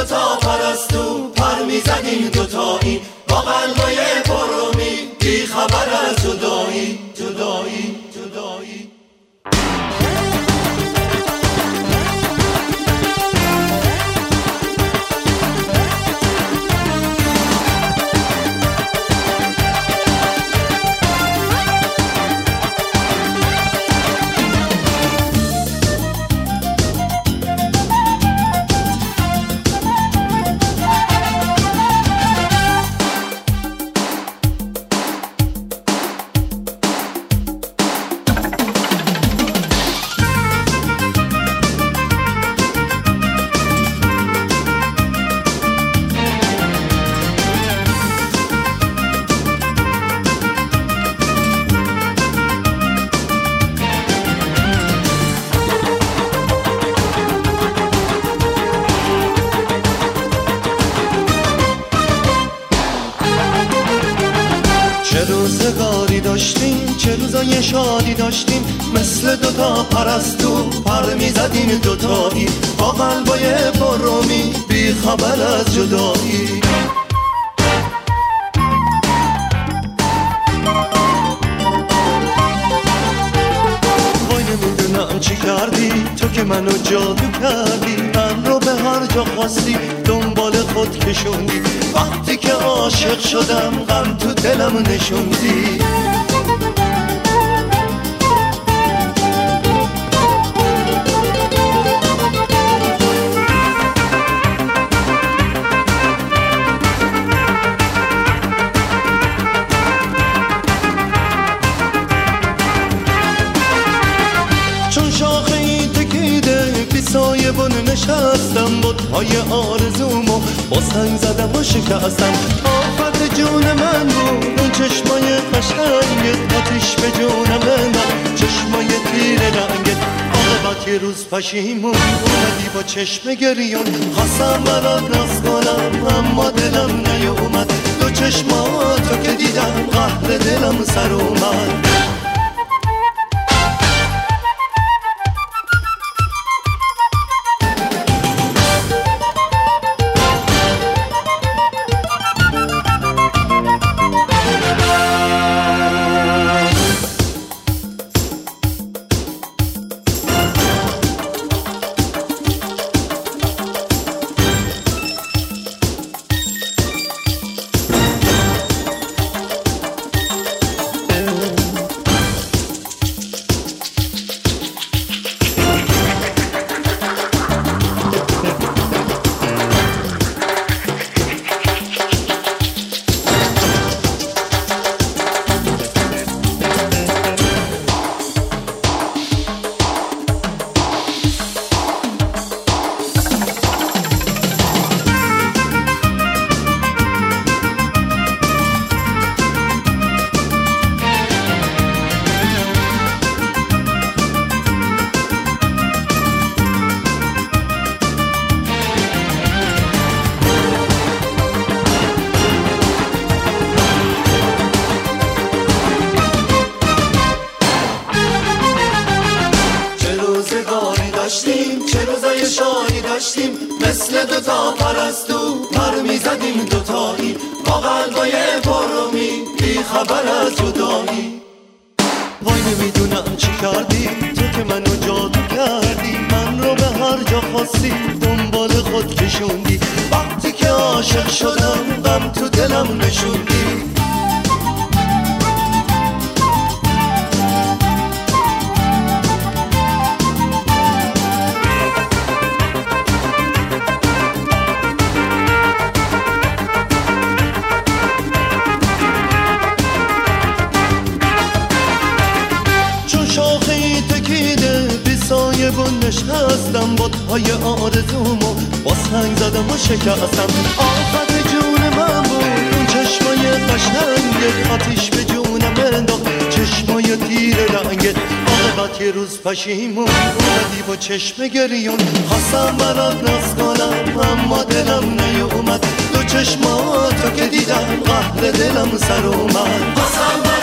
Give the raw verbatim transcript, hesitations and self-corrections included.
دوتا پرستو پر میزدیم دوتایی، با قلبای پرومی بی خبر از جدایی جدایی جدایی. چه روزگاری داشتیم، چه روزای شادی داشتیم، مثل دوتا پرستو پر میزدیم دوتایی، با قلبای پرومی بی خبر از جدایی. وای نمیدونم چی کردی تو که منو جادو کردی، من رو به هر جا خواستی دنبال خود کشوندی، وقتی که عاشق شدم غم تو دلم نشوندی. چون شاخه این تکیده بی سایه بن نشستم، بت‌های آرزومو با سنگ زدم و شکستم. آفت جون من بود اون چشمای قشنگت، آتیش به جونم من چشمای تیر رنگت. عاقبت یه روز پشیمون اومدی با چشم گریون، خواستم برات ناز کنم اما دلم نیومد، دو چشماتو که دیدم قهر دلم سر اومد. چه روزای شادی داشتیم، مثل دوتا پرستو پر میزدیم دوتایی، با قلبای پرومی بی خبر از جدایی. وای نمیدونم چی کردی تو که منو جادو کردی، من رو به هر جا خواستی دنبال خود کشوندی، وقتی که عاشق شدم غم تو دلم نشوندی. بن نشستم، بت‌های آرزومو با سنگ زدم و شکستم. آفت جون من بود اون چشمای قشنگت، آتیش به جونم انداخت چشمای تیر رنگت. عاقبت یه روز پشیمون اومدی با چشم گریون، خواستم برات ناز کنم اما دلم نیومد، دو چشماتو که دیدم قهر دلم سر اومد.